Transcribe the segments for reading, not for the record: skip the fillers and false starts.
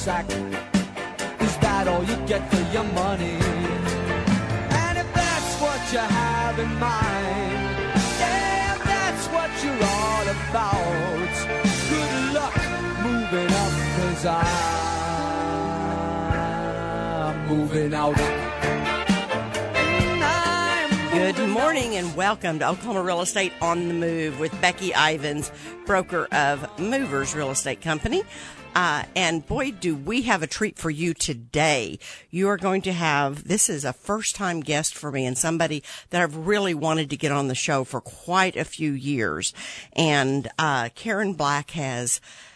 sack. Is that all you get for your money? And if that's what you have in mind, yeah, if that's what you're all about, good luck moving up, 'cause I'm moving out. Good morning and welcome to Oklahoma Real Estate on the Move with Becky Ivins, broker of Movers Real Estate Company. And boy, do we have a treat for you today. You are going to have, this is a first-time guest for me and somebody that I've really wanted to get on the show for quite a few years. And Karen Black has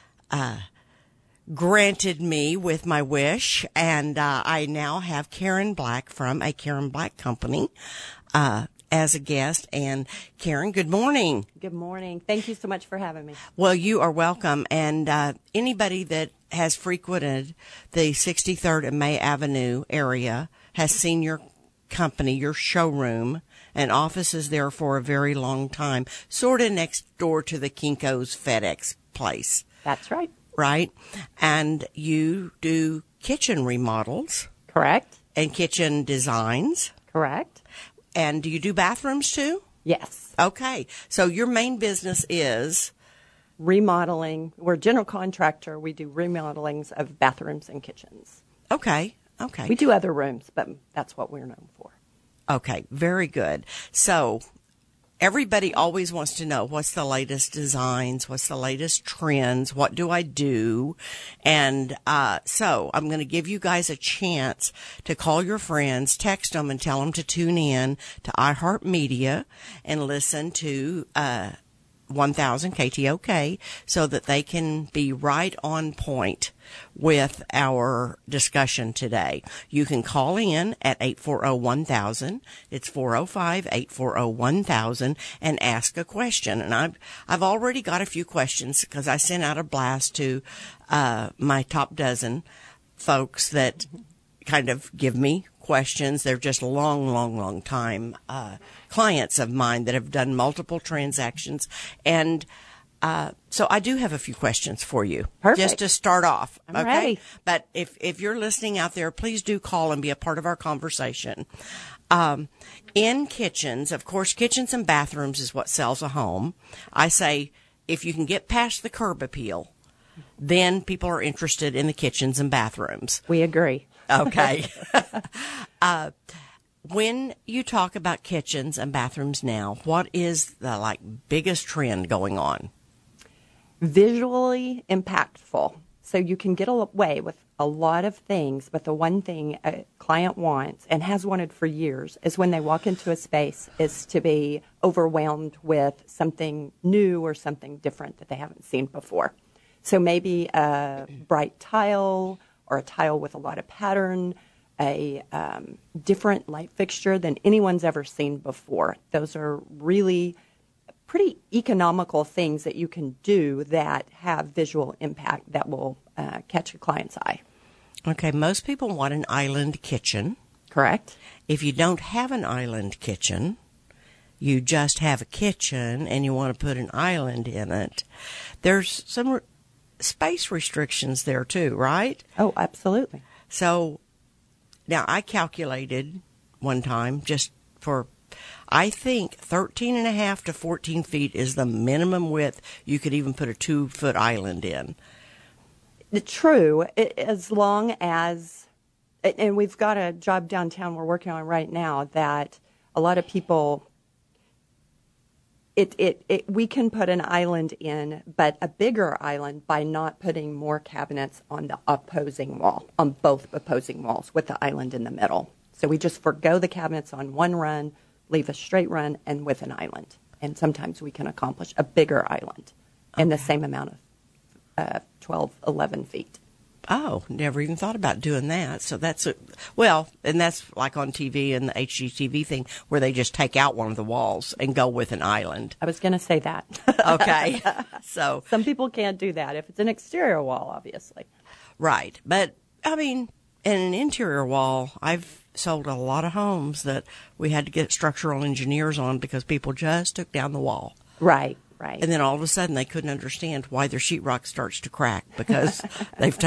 granted me with my wish, and I now have Karen Black from a Karen Black Company as a guest. And Karen, good morning. Good morning. Thank you so much for having me. Well, you are welcome. And anybody that has frequented the 63rd and May Avenue area has seen your company, your showroom, and offices there for a very long time, sort of next door to the Kinko's FedEx place. That's right. Right? And you do kitchen remodels. Correct. And kitchen designs. Correct. And do you do bathrooms too? Yes. Okay. So your main business is? Remodeling. We're a general contractor. We do remodelings of bathrooms and kitchens. Okay. Okay. We do other rooms, but that's what we're known for. Okay. Very good. So everybody always wants to know what's the latest designs, what's the latest trends, what do I do? And so I'm going to give you guys a chance to call your friends, text them, and tell them to tune in to iHeartMedia and listen to 1000 KTOK so that they can be right on point with our discussion today. You can call in at 840-1000. It's 405-840-1000 and ask a question. And I've already got a few questions because I sent out a blast to my top dozen folks that kind of give me questions. They're just long time clients of mine that have done multiple transactions. And so I do have a few questions for you. Perfect. Just to start off. I'm okay? ready. But if you're listening out there, please do call and be a part of our conversation. In kitchens, of course, kitchens and bathrooms is what sells a home. I say if you can get past the curb appeal, then people are interested in the kitchens and bathrooms. We agree. Okay. When you talk about kitchens and bathrooms now, what is the biggest trend going on? Visually impactful. So you can get away with a lot of things, but the one thing a client wants and has wanted for years is when they walk into a space is to be overwhelmed with something new or something different that they haven't seen before. So maybe a bright tile or a tile with a lot of pattern, a different light fixture than anyone's ever seen before. Those are really pretty economical things that you can do that have visual impact that will catch a client's eye. Okay, most people want an island kitchen. Correct. If you don't have an island kitchen, you just have a kitchen and you want to put an island in it, there's some space restrictions there too, right? Oh, absolutely. So now I calculated one time just for, I think 13 and a half to 14 feet is the minimum width you could even put a 2-foot island in. True, as long as, and we've got a job downtown we're working on right now that a lot of people, we can put an island in, but a bigger island by not putting more cabinets on the opposing wall, on both opposing walls with the island in the middle. So we just forgo the cabinets on one run, leave a straight run, and with an island. And sometimes we can accomplish a bigger island in the same amount of 12, 11 feet. Oh, never even thought about doing that. So that's, and that's like on TV and the HGTV thing where they just take out one of the walls and go with an island. I was going to say that. Okay. So some people can't do that if it's an exterior wall, obviously. Right. But, I mean, in an interior wall, I've sold a lot of homes that we had to get structural engineers on because people just took down the wall. Right. Right. And then all of a sudden they couldn't understand why their sheetrock starts to crack because they've taken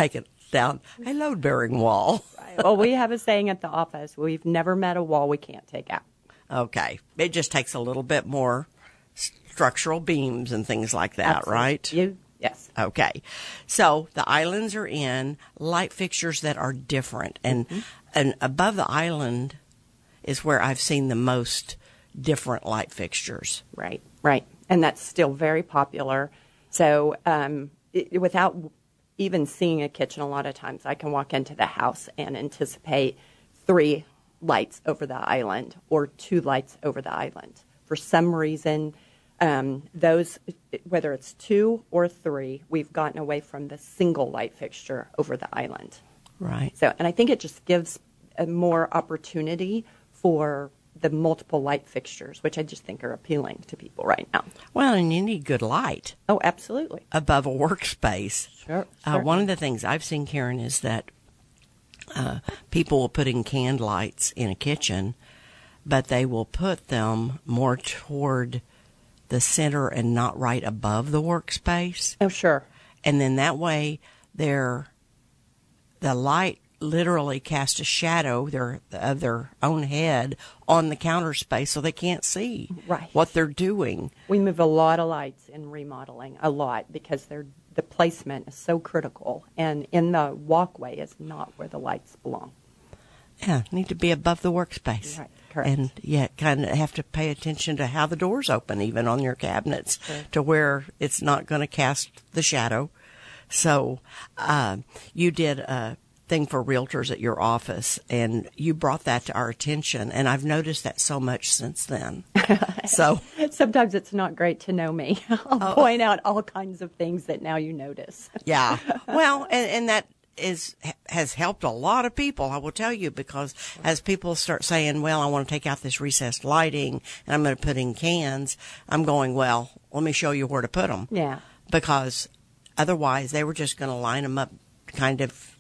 down a load-bearing wall. Well, we have a saying at the office, we've never met a wall we can't take out. Okay. It just takes a little bit more structural beams and things like that, Absolutely. right? Yes. Okay. So the islands are in, light fixtures that are different. And above the island is where I've seen the most different light fixtures. Right. And that's still very popular. So without even seeing a kitchen, a lot of times I can walk into the house and anticipate 3 lights over the island or 2 lights over the island. For some reason, those, whether it's 2 or 3, we've gotten away from the single light fixture over the island. Right. So, and I think it just gives a more opportunity for the multiple light fixtures, which I just think are appealing to people right now. Well, and you need good light Oh, absolutely. above a workspace. Sure. One of the things I've seen, Karen, is that people will put in canned lights in a kitchen, but they will put them more toward the center and not right above the workspace. Oh, sure. And then that way the light literally casts a shadow of their own head on the counter space so they can't see what they're doing. We move a lot of lights in remodeling, a lot, because the placement is so critical. And in the walkway is not where the lights belong. Yeah, need to be above the workspace. Right, correct. And kind of have to pay attention to how the doors open, even on your cabinets, to where it's not going to cast the shadow. So you did a thing for realtors at your office, and you brought that to our attention, and I've noticed that so much since then. So sometimes it's not great to know me. I'll point out all kinds of things that now you notice. Yeah. Well, and that has helped a lot of people, I will tell you, because as people start saying, well, I want to take out this recessed lighting and I'm going to put in cans, I'm going, well, let me show you where to put them. Yeah. Because otherwise they were just going to line them up kind of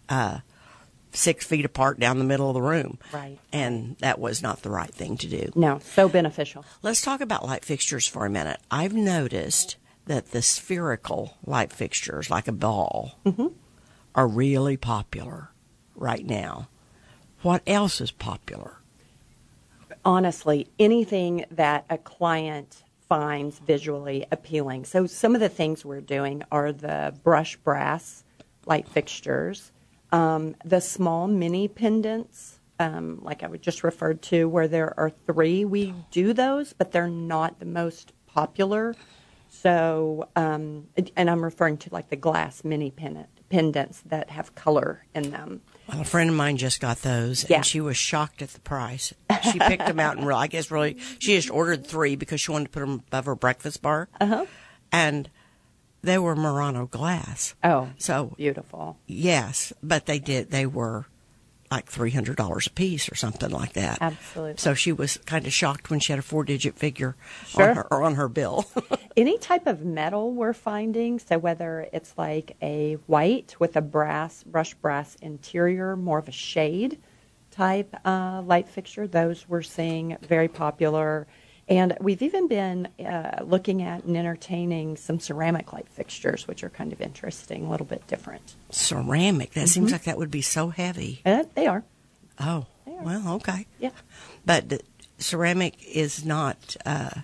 6 feet apart down the middle of the room. Right. And that was not the right thing to do. No, so beneficial. Let's talk about light fixtures for a minute. I've noticed that the spherical light fixtures, like a ball, are really popular right now. What else is popular? Honestly, anything that a client finds visually appealing. So some of the things we're doing are the brush brass light fixtures, the small mini pendants, like I just referred to, where there are 3. We do those, but they're not the most popular. So, and I'm referring to like the glass mini pendants that have color in them. Well, a friend of mine just got those, Yeah. and she was shocked at the price. She picked them out, and she just ordered 3 because she wanted to put them above her breakfast bar. And they were Murano glass. Oh, so beautiful. Yes, but they were like $300 a piece or something like that. Absolutely. So she was kind of shocked when she had a 4-digit figure Sure. on her bill. Any type of metal we're finding, so whether it's like a white with a brushed brass interior, more of a shade type light fixture, those we're seeing very popular. And we've even been looking at and entertaining some ceramic light fixtures, which are kind of interesting, a little bit different. Ceramic? That seems like that would be so heavy. They are. Oh, They are. well, okay. Yeah. But the ceramic is not,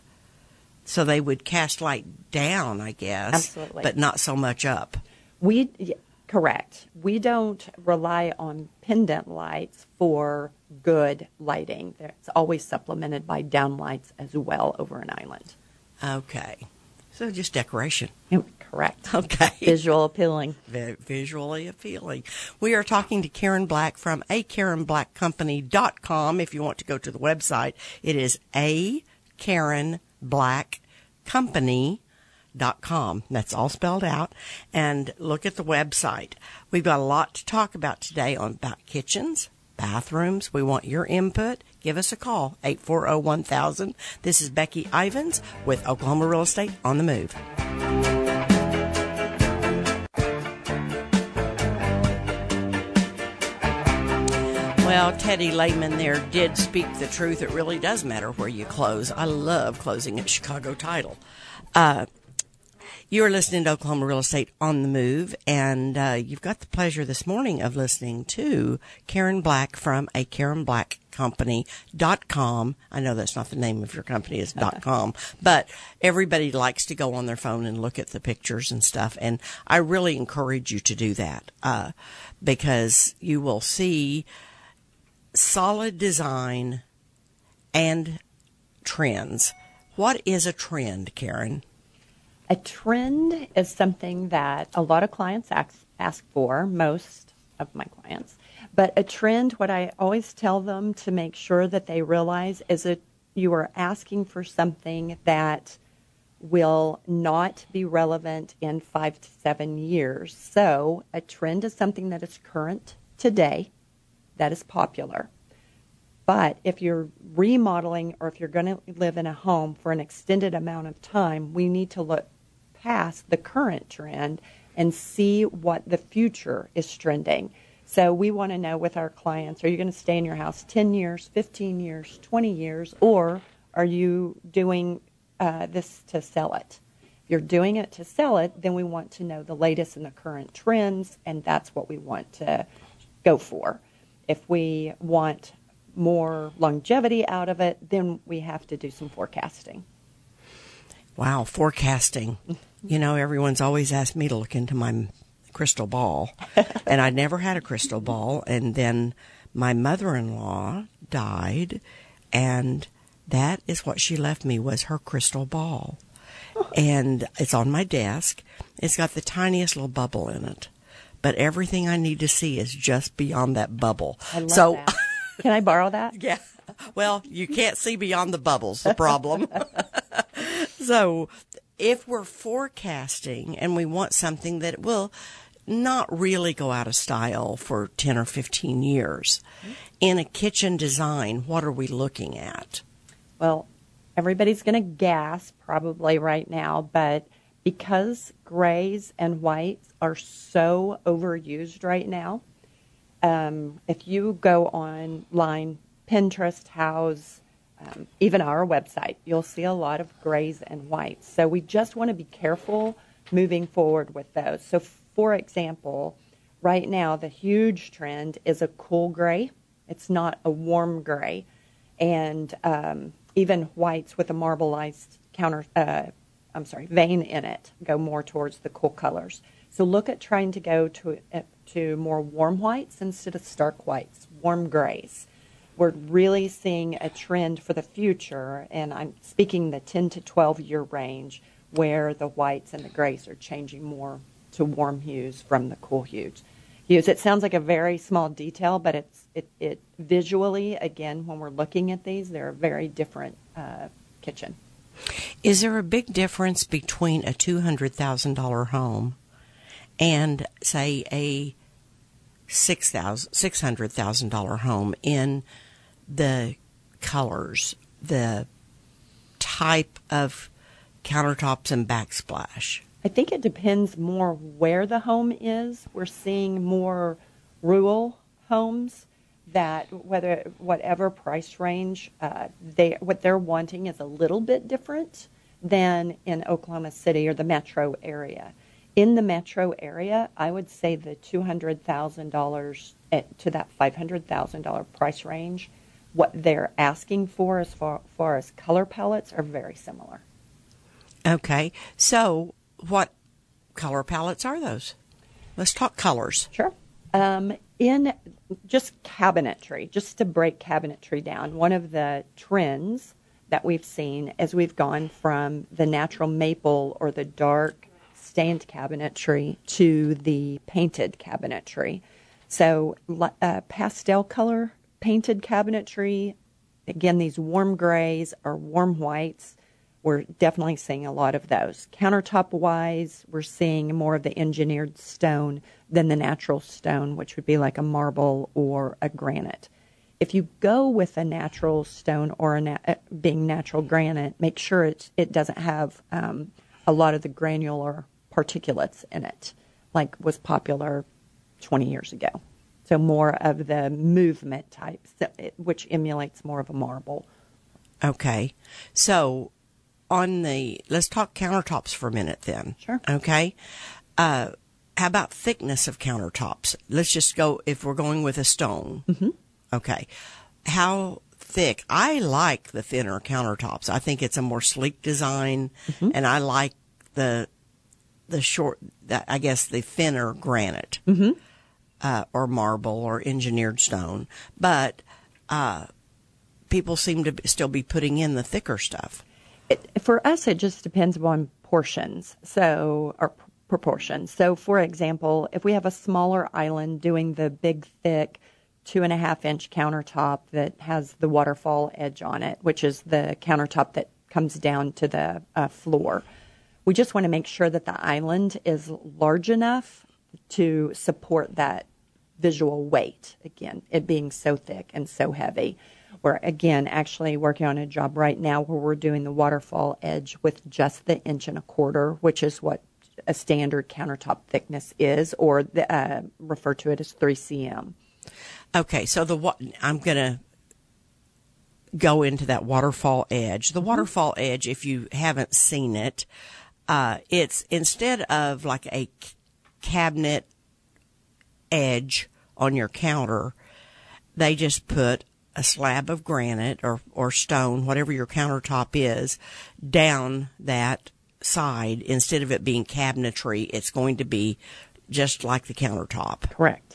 so they would cast light down, I guess. Absolutely. But not so much up. Correct. We don't rely on pendant lights for good lighting. It's always supplemented by downlights as well over an island. Okay. So just decoration. Correct. Okay. Visual appealing. Visually appealing. We are talking to Karen Black from akarenblackcompany.com. If you want to go to the website, it is akarenblackcompany.com. That's all spelled out. And look at the website. We've got a lot to talk about today about kitchens, bathrooms. We want your input. Give us a call, 840-1000. This is Becky Ivins with Oklahoma Real Estate on the Move. Well, Teddy Lehman there did speak the truth. It really does matter where you close. I love closing at Chicago Title. You are listening to Oklahoma Real Estate on the Move, and you've got the pleasure this morning of listening to Karen Black from KarenBlackCompany.com. I know that's not the name of your company, it's .com, but everybody likes to go on their phone and look at the pictures and stuff, and I really encourage you to do that because you will see solid design and trends. What is a trend, Karen? A trend is something that a lot of clients ask for, most of my clients. But a trend, what I always tell them to make sure that they realize is that you are asking for something that will not be relevant in 5 to 7 years. So a trend is something that is current today, that is popular. But if you're remodeling or if you're going to live in a home for an extended amount of time, we need to look past the current trend and see what the future is trending. So we want to know with our clients, are you going to stay in your house 10 years, 15 years, 20 years, or are you doing this to sell it? If you're doing it to sell it, then we want to know the latest and the current trends, and that's what we want to go for. If we want more longevity out of it, then we have to do some forecasting. Wow, forecasting. You know, everyone's always asked me to look into my crystal ball, and I never had a crystal ball. And then my mother-in-law died, and that is what she left me, was her crystal ball. And it's on my desk. It's got the tiniest little bubble in it, but everything I need to see is just beyond that bubble. I love that. Can I borrow that? Yeah. Well, you can't see beyond the bubbles, the problem. So if we're forecasting and we want something that will not really go out of style for 10 or 15 years, in a kitchen design, what are we looking at? Well, everybody's going to gasp probably right now, but because grays and whites are so overused right now, if you go online, Pinterest, Houzz, even our website, you'll see a lot of grays and whites. So we just want to be careful moving forward with those. So, for example, right now the huge trend is a cool gray. It's not a warm gray. And even whites with a marbleized vein in it go more towards the cool colors. So look at trying to go to more warm whites instead of stark whites, warm grays. We're really seeing a trend for the future, and I'm speaking the 10 to 12 year range, where the whites and the grays are changing more to warm hues from the cool hues. It sounds like a very small detail, but it visually, again, when we're looking at these, they're a very different kitchen. Is there a big difference between a $200,000 home and, say, a $600,000 home in the colors, the type of countertops and backsplash? I think it depends more where the home is. We're seeing more rural homes that whatever price range what they're wanting is a little bit different than in Oklahoma City or the metro area. In the metro area, I would say the $200,000 to that $500,000 price range, what they're asking for as far as color palettes are very similar. Okay. So what color palettes are those? Let's talk colors. Sure. In just cabinetry, just to break cabinetry down, one of the trends that we've seen as we've gone from the natural maple or the dark stained cabinetry to the painted cabinetry. So pastel color painted cabinetry, again, these warm grays or warm whites, we're definitely seeing a lot of those. Countertop-wise, we're seeing more of the engineered stone than the natural stone, which would be like a marble or a granite. If you go with a natural stone or being natural granite, make sure it doesn't have a lot of the granular particulates in it, like was popular 20 years ago. So more of the movement types, which emulates more of a marble. Okay. So let's talk countertops for a minute then. Sure. Okay. How about thickness of countertops? Let's just go, if we're going with a stone. Mm-hmm. Okay. How thick? I like the thinner countertops. I think it's a more sleek design, and I like the short, I guess the thinner granite, or marble or engineered stone. But people seem to still be putting in the thicker stuff. For us, it just depends on portions, or proportions. So, for example, if we have a smaller island doing the big, thick 2.5-inch countertop that has the waterfall edge on it, which is the countertop that comes down to the floor, we just want to make sure that the island is large enough to support that visual weight. Again, it being so thick and so heavy. We're, again, actually working on a job right now where we're doing the waterfall edge with just the 1.25 inch, which is what a standard countertop thickness is, or refer to it as 3 cm. Okay, so I'm going to go into that waterfall edge. The waterfall edge, if you haven't seen it, it's instead of like a cabinet edge on your counter, they just put a slab of granite or stone, whatever your countertop is, down that side. Instead of it being cabinetry, it's going to be just like the countertop. Correct.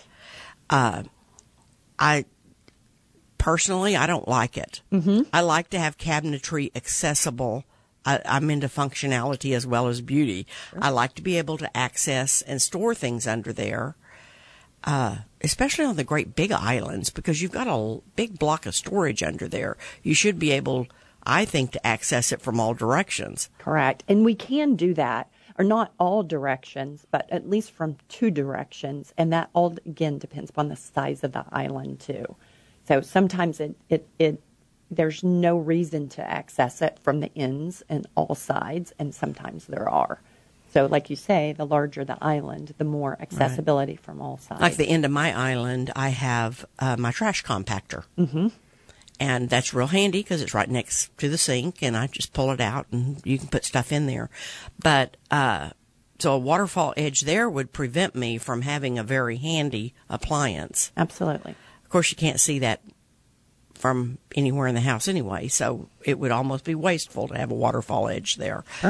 I personally, I don't like it. I like to have cabinetry accessible. I'm into functionality as well as beauty. Sure. I like to be able to access and store things under there, especially on the great big islands, because you've got a big block of storage under there. You should be able, I think, to access it from all directions. Correct. And we can do that, or not all directions, but at least from 2 directions. And that all, again, depends upon the size of the island, too. So sometimes there's no reason to access it from the ends and all sides, and sometimes there are. So like you say, the larger the island, the more accessibility from all sides. Like the end of my island, I have my trash compactor. And that's real handy because it's right next to the sink, and I just pull it out and you can put stuff in there. But so a waterfall edge there would prevent me from having a very handy appliance. Absolutely. Of course, you can't see that from anywhere in the house anyway, so it would almost be wasteful to have a waterfall edge there. Sure.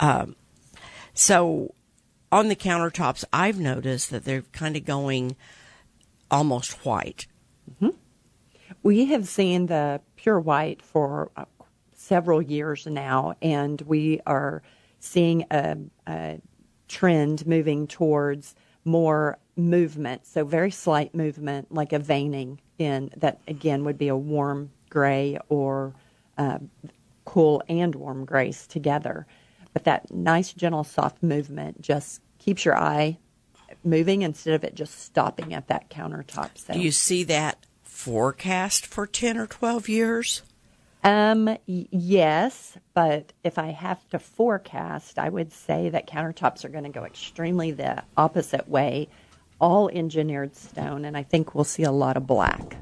So on the countertops, I've noticed that they're kind of going almost white. We have seen the pure white for several years now, and we are seeing a trend moving towards more movement, so very slight movement, like a veining in that, again, would be a warm gray or cool and warm grays together. But that nice, gentle, soft movement just keeps your eye moving instead of it just stopping at that countertop. So. Do you see that forecast for 10 or 12 years? Yes, but if I have to forecast, I would say that countertops are going to go extremely the opposite way, all engineered stone, and I think we'll see a lot of black.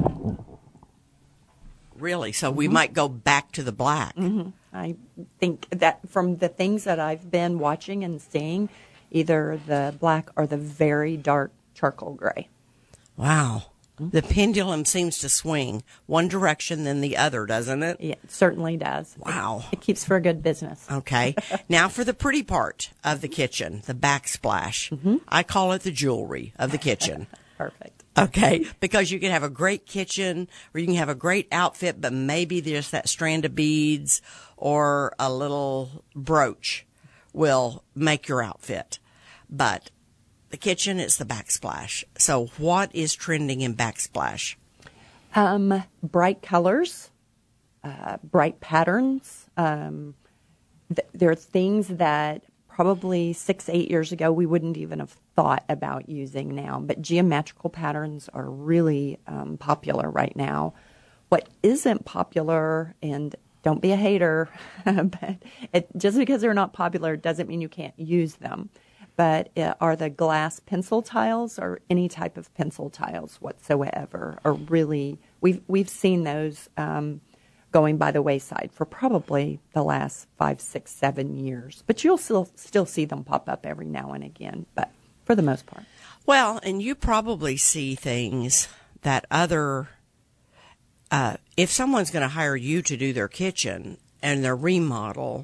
Really? So we might go back to the black. I think that from the things that I've been watching and seeing, either the black or the very dark charcoal gray. Wow. The pendulum seems to swing one direction then the other, doesn't it? Yeah, it certainly does. Wow. It keeps for a good business. Okay. Now for the pretty part of the kitchen, the backsplash. I call it the jewelry of the kitchen. Perfect. Okay, because you can have a great kitchen or you can have a great outfit, but maybe there's that strand of beads or a little brooch will make your outfit. But the kitchen is the backsplash. So what is trending in backsplash? Bright colors, bright patterns. There are things that probably 6-8 years ago we wouldn't even have thought about using now. But geometrical patterns are really popular right now. What isn't popular, and don't be a hater, but just because they're not popular doesn't mean you can't use them. But are the glass pencil tiles or any type of pencil tiles whatsoever are really, we've seen those going by the wayside for probably the last 5, 6, 7 years. But you'll still see them pop up every now and again, but for the most part. Well, and you probably see things that if someone's going to hire you to do their kitchen and their remodel,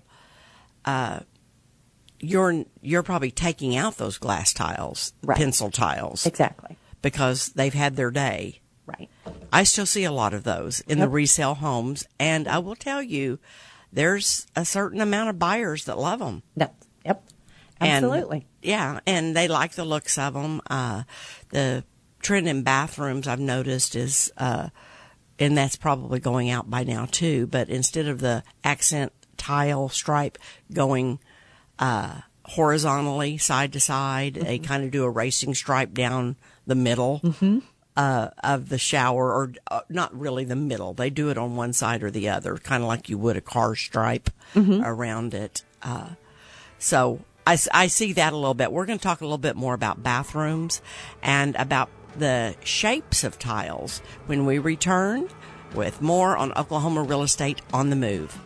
you're probably taking out those glass tiles, Right. pencil tiles. Exactly. Because they've had their day. Right. I still see a lot of those in the resale homes, and I will tell you, there's a certain amount of buyers that love them. Yep. Absolutely. And they like the looks of them. The trend in bathrooms I've noticed is, and that's probably going out by now too, but instead of the accent tile stripe going horizontally side to side, they kind of do a racing stripe down the middle of the shower, or not really the middle. They do it on one side or the other, kind of like you would a car stripe around it. So I see that a little bit. We're going to talk a little bit more about bathrooms and about the shapes of tiles when we return with more on Oklahoma Real Estate on the Move.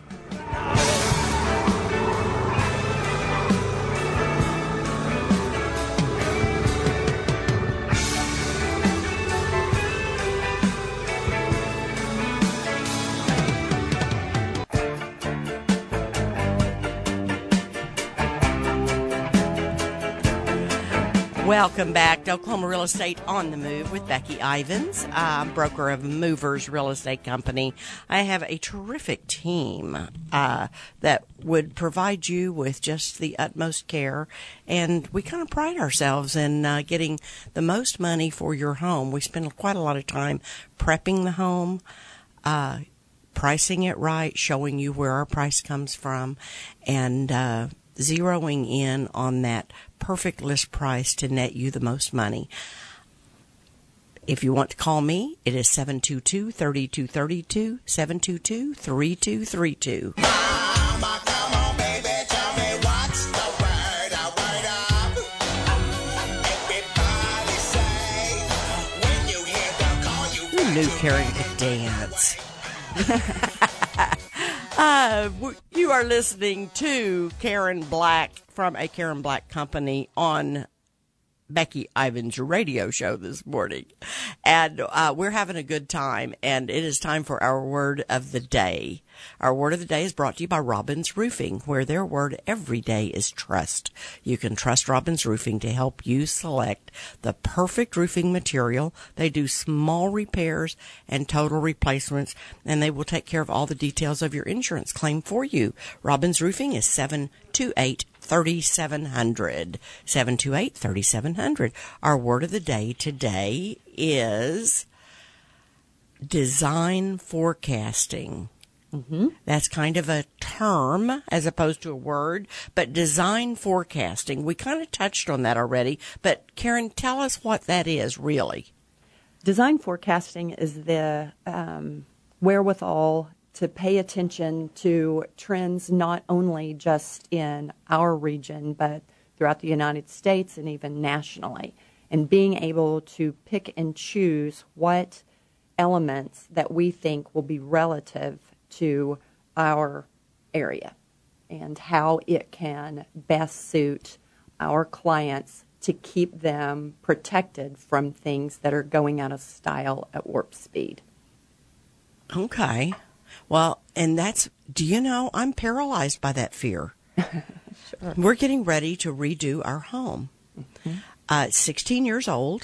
Welcome back to Oklahoma Real Estate on the Move with Becky Ivins. I'm broker of Movers Real Estate Company. I have a terrific team that would provide you with just the utmost care, and we kind of pride ourselves in getting the most money for your home. We spend quite a lot of time prepping the home, pricing it right, showing you where our price comes from, and zeroing in on that perfect list price to net you the most money. If you want to call me, it is 722-3232, 722-3232. Mama, come on, baby, tell me what's the word, a word up. Everybody say, when you hear the call, Who knew Karen could dance? You are listening to Karen Black from a Karen Black Company on Becky Ivins' radio show this morning. And we're having a good time, and it is time for our word of the day. Our word of the day is brought to you by Robbins Roofing, where their word every day is trust. You can trust Robbins Roofing to help you select the perfect roofing material. They do small repairs and total replacements, and they will take care of all the details of your insurance claim for you. Robbins Roofing is 728-3700. 728-3700. Our word of the day today is design forecasting. That's kind of a term as opposed to a word, but design forecasting. We kind of touched on that already, but Karen, tell us what that is really. Design forecasting is the wherewithal to pay attention to trends not only just in our region, but throughout the United States and even nationally, and being able to pick and choose what elements that we think will be relative to our area and how it can best suit our clients to keep them protected from things that are going out of style at warp speed. Okay. Well, and that's, do you know, I'm paralyzed by that fear. Sure. We're getting ready to redo our home. 16 years old.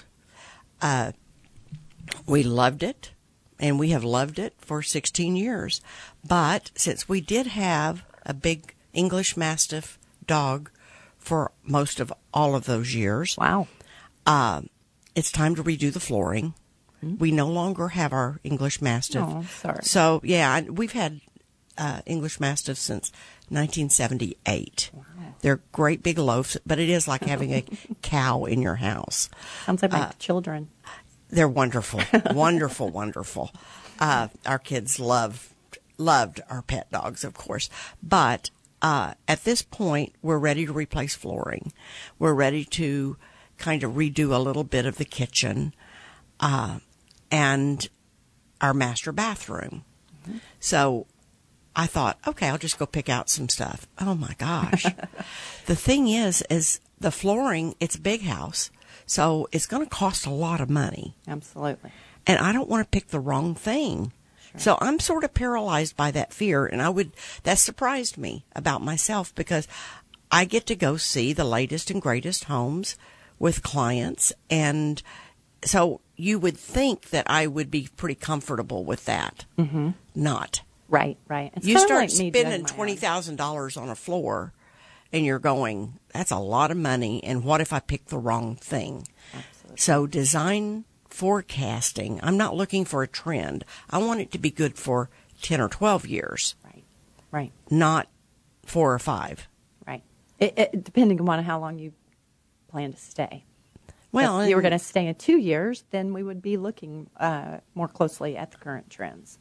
We loved it, and we have loved it for 16 years. But since we did have a big English Mastiff dog for most of all of those years, Wow. it's time to redo the flooring. We no longer have our English Mastiff. Oh, sorry. So, yeah, we've had English Mastiff since 1978. Wow. They're great big loafs, but it is like having a cow in your house. Sounds like my children. They're wonderful, wonderful, wonderful. Our kids loved our pet dogs, of course. But at this point, we're ready to replace flooring. We're ready to kind of redo a little bit of the kitchen and our master bathroom. So I thought, okay, I'll just go pick out some stuff. Oh my gosh. The thing is the flooring, it's a big house, so it's going to cost a lot of money. Absolutely. And I don't want to pick the wrong thing. Sure. So I'm sort of paralyzed by that fear, and that surprised me about myself because I get to go see the latest and greatest homes with clients, and so you would think that I would be pretty comfortable with that. Mm-hmm. Not. Right, right. It's You kinda start like me doing spending my own. $20,000 on a floor, and you're going, that's a lot of money, and what if I pick the wrong thing? Absolutely. So design forecasting, I'm not looking for a trend. I want it to be good for 10 or 12 years, Right, right, not 4 or 5. right. It, depending on how long you plan to stay. Well, If you were and- going to stay in 2 years, then we would be looking more closely at the current trends.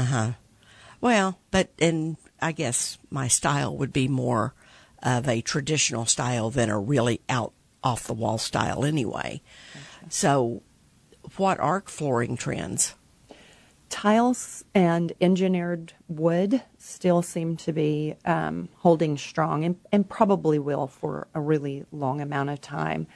Well, and I guess my style would be more of a traditional style than a really off the wall style anyway. Okay. So what are flooring trends? Tiles and engineered wood still seem to be holding strong and probably will for a really long amount of time.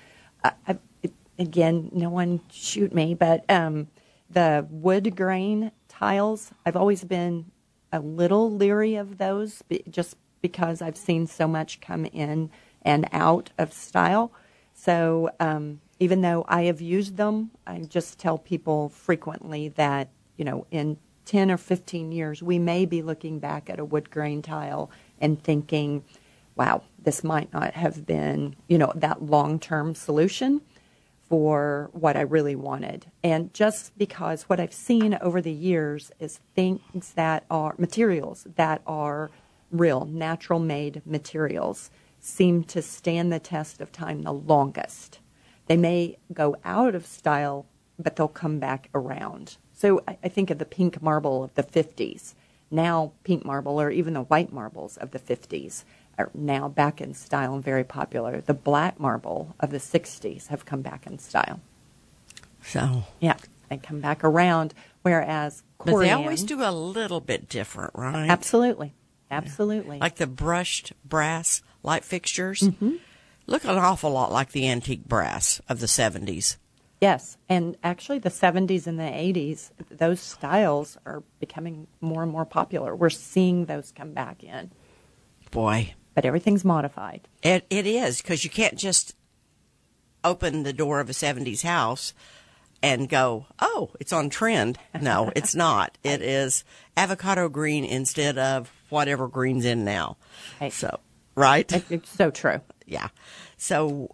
Again, no one shoot me, but the wood grain tiles, I've always been a little leery of those just because I've seen so much come in and out of style. So even though I have used them, I just tell people frequently that, in 10 or 15 years, we may be looking back at a wood grain tile and thinking, wow, this might not have been, that long-term solution for what I really wanted. And just because what I've seen over the years is things that are materials that are real, natural made materials seem to stand the test of time the longest. They may go out of style, but they'll come back around. So I think of the pink marble of the 50s. Now pink marble, or even the white marbles of the 50s, are now back in style and very popular. The black marble of the 60s have come back in style. So, Yeah, they come back around, whereas but they Corian, always do a little bit different, right? Absolutely. Absolutely. Like the brushed brass light fixtures. Mm-hmm. Look an awful lot like the antique brass of the 70s. Yes, and actually the 70s and the 80s, those styles are becoming more and more popular. We're seeing those come back in, Boy, but everything's modified. it is, because you can't just open the door of a 70s house and go, oh, it's on trend. No, it's not. It is avocado green instead of whatever green's in now. Right. So, right? It's so true. Yeah. So,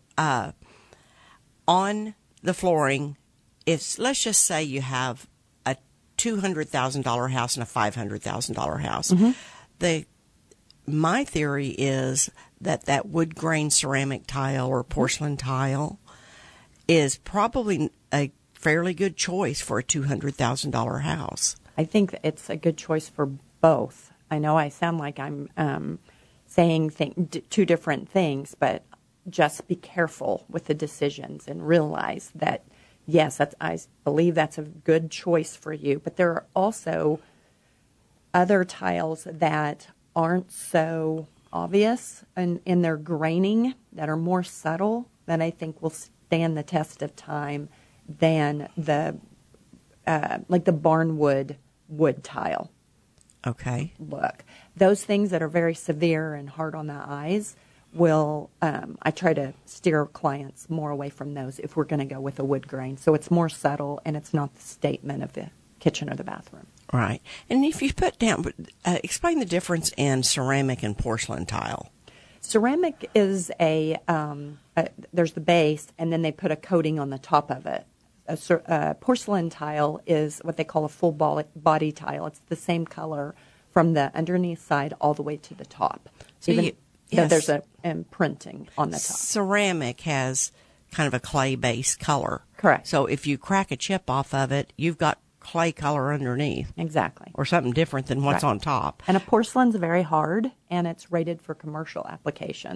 on the flooring, let's just say you have a $200,000 house and a $500,000 house. Mm-hmm. My theory is that wood grain ceramic tile or porcelain tile is probably a fairly good choice for a $200,000 house. I think that it's a good choice for both. I know I sound like I'm saying two different things, but just be careful with the decisions and realize that, yes, I believe that's a good choice for you. But there are also other tiles that aren't so obvious in their graining, that are more subtle, that I think will stand the test of time than like the barnwood wood tile. Okay. Look, those things that are very severe and hard on the eyes will, I try to steer clients more away from those if we're going to go with a wood grain. So it's more subtle and it's not the statement of the kitchen or the bathroom. Right. And if you put down, explain the difference in ceramic and porcelain tile. Ceramic is there's the base and then they put a coating on the top of it. A porcelain tile is what they call a full body tile. It's the same color from the underneath side all the way to the top. So Even though yes. there's a imprinting on the top. Ceramic has kind of a clay-based color. Correct. So if you crack a chip off of it, you've got clay color underneath. Exactly. Or something different than what's Right. on top. And a porcelain's very hard, and it's rated for commercial applications.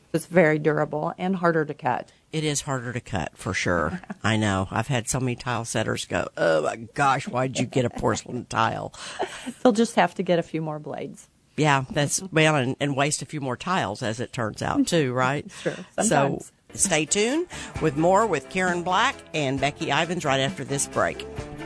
It's very durable and harder to cut. It is harder to cut, for sure. I know. I've had so many tile setters go, oh my gosh, why'd you get a porcelain tile? They'll just have to get a few more blades. Yeah, that's, well, and waste a few more tiles, as it turns out, too, right? Sure, sometimes. So stay tuned with more with Karen Black and Becky Ivins right after this break.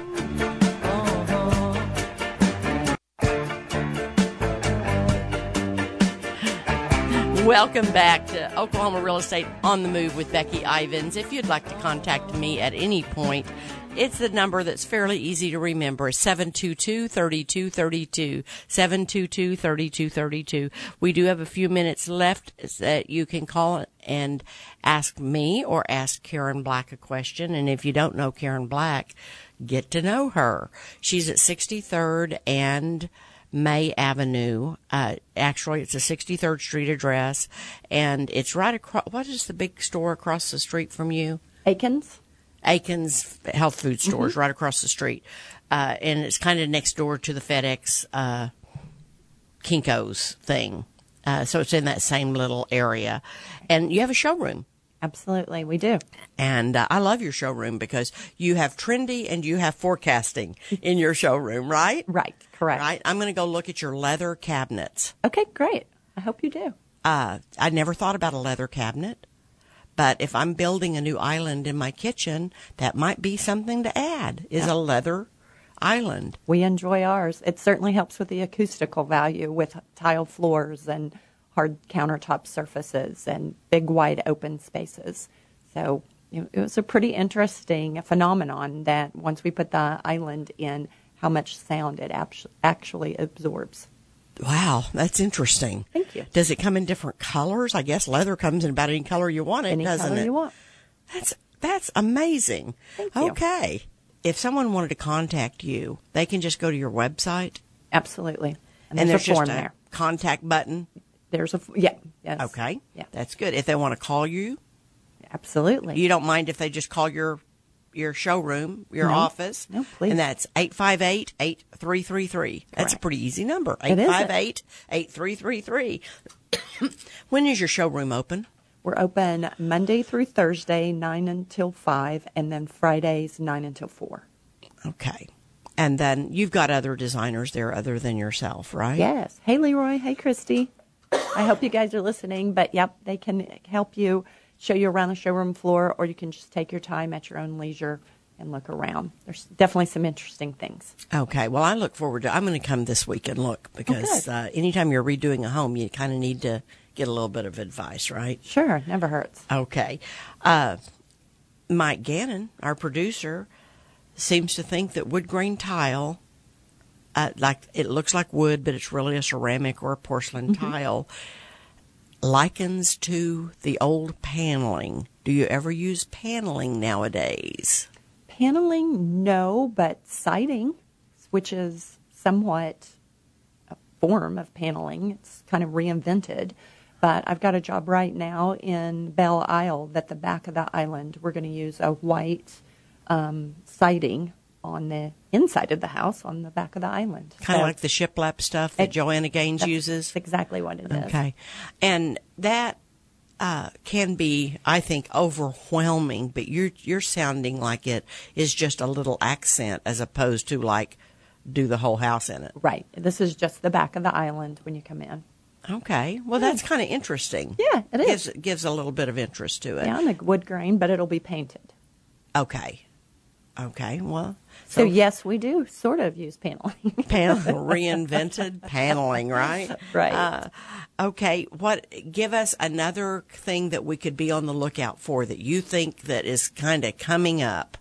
Welcome back to Oklahoma Real Estate on the Move with Becky Ivins. If you'd like to contact me at any point, it's the number that's fairly easy to remember, 722-3232, 722-3232. We do have a few minutes left that you can call and ask me or ask Karen Black a question. And if you don't know Karen Black, get to know her. She's at 63rd and May Avenue. Actually, it's a 63rd Street address, and it's right across. What is the big store across the street from you? Aikens Health Food Stores, right across the street, and it's kind of next door to the FedEx Kinko's thing. So it's in that same little area, and you have a showroom. Absolutely, we do. And I love your showroom because you have trendy and you have forecasting in your showroom, right? Right, correct. Right. I'm going to go look at your leather cabinets. Okay, great. I hope you do. I never thought about a leather cabinet, but if I'm building a new island in my kitchen, that might be something to add, is a leather island. We enjoy ours. It certainly helps with the acoustical value with tile floors and hard countertop surfaces and big wide open spaces. So it was a pretty interesting phenomenon that once we put the island in, how much sound it actually absorbs. Wow, that's interesting. Thank you. Does it come in different colors? I guess leather comes in about any color you want it, Any doesn't color it? you want. That's amazing. Thank you. Okay. If someone wanted to contact you, they can just go to your website? Absolutely. And there's there's a form just a there. contact button? There's yes. Okay. Yeah. That's good. If they want to call you, Absolutely. you don't mind if they just call your showroom, your No. office? No, please. And that's 858-8333. That's a Correct. pretty easy number. It is. 858-8333. When is your showroom open? We're open Monday through Thursday, 9 until 5, and then Fridays, 9 until 4. Okay. And then you've got other designers there other than yourself, right? Yes. Hey, Leroy. Hey, Christy. I hope you guys are listening. But, yep, they can help you, show you around the showroom floor, or you can just take your time at your own leisure and look around. There's definitely some interesting things. Okay. Well, I look forward to I'm going to come this week and look because anytime you're redoing a home, you kind of need to get a little bit of advice, right? Sure. Never hurts. Okay. Mike Gannon, our producer, seems to think that wood grain tile, like it looks like wood, but it's really a ceramic or a porcelain tile, likens to the old paneling. Do you ever use paneling nowadays? Paneling, no, but siding, which is somewhat a form of paneling. It's kind of reinvented. But I've got a job right now in Belle Isle that the back of the island, we're going to use a white siding on the inside of the house on the back of the island. Kind of So like the shiplap stuff that Joanna Gaines that's uses? exactly what it is. Okay. And that can be, I think, overwhelming, but you're sounding like it is just a little accent as opposed to like do the whole house in it. Right. This is just the back of the island when you come in. Okay. Well, that's kind of interesting. Yeah, it is. Gives a little bit of interest to it. Yeah, on the wood grain, but it'll be painted. Okay. Okay. Well, So yes, we do sort of use paneling. Reinvented paneling, right? Right. Okay. Give us another thing that we could be on the lookout for that you think that is kind of coming up.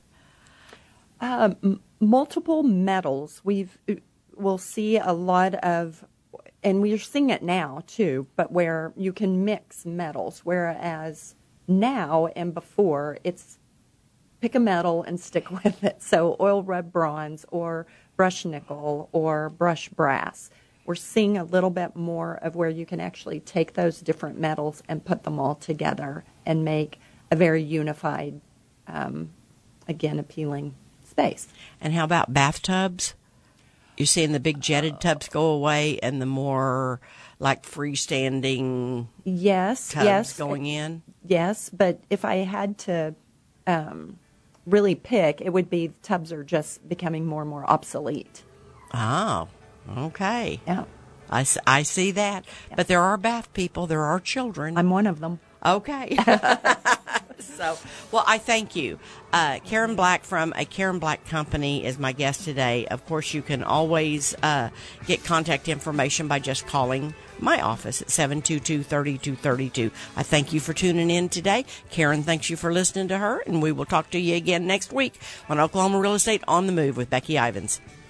Multiple metals. We'll see a lot of, and we're seeing it now too, but where you can mix metals, whereas now and before it's pick a metal and stick with it. So oil rub bronze or brush nickel or brush brass. We're seeing a little bit more of where you can actually take those different metals and put them all together and make a very unified, again, appealing space. And how about bathtubs? You're seeing the big jetted tubs go away and the more like freestanding Yes, tubs yes, going in? yes. But if I had to really pick, it would be tubs are just becoming more and more obsolete. Oh, okay. Yeah, I see that. But there are bath people. There are children. I'm one of them. Okay. So, well, I thank you. Karen Black from a Karen Black Company is my guest today. Of course, you can always get contact information by just calling my office at 722-3232. I thank you for tuning in today. Karen thanks you for listening to her, and we will talk to you again next week on Oklahoma Real Estate on the Move with Becky Ivins.